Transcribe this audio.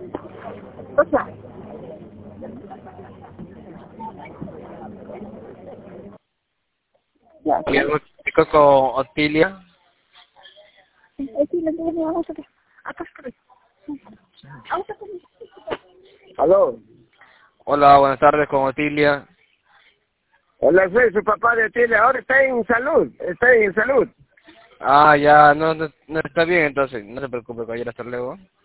O sea, ya. Y algo chico con Otilia. Aquí le digo, acá estoy. Aló. Hola, buenas tardes con Otilia. Hola, soy su papá de Chile. Ahora está en salud. Está en salud. Ah, ya, no está bien entonces, no se preocupe, caballero, hasta luego.